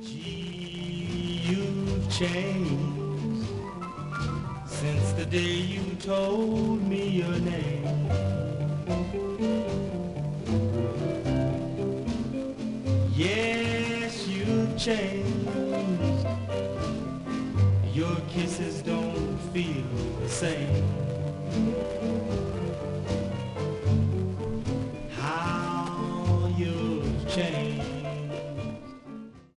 Gee, you've changed since the day you told me your name. Yes, you've changed. Your kisses don't feel the same.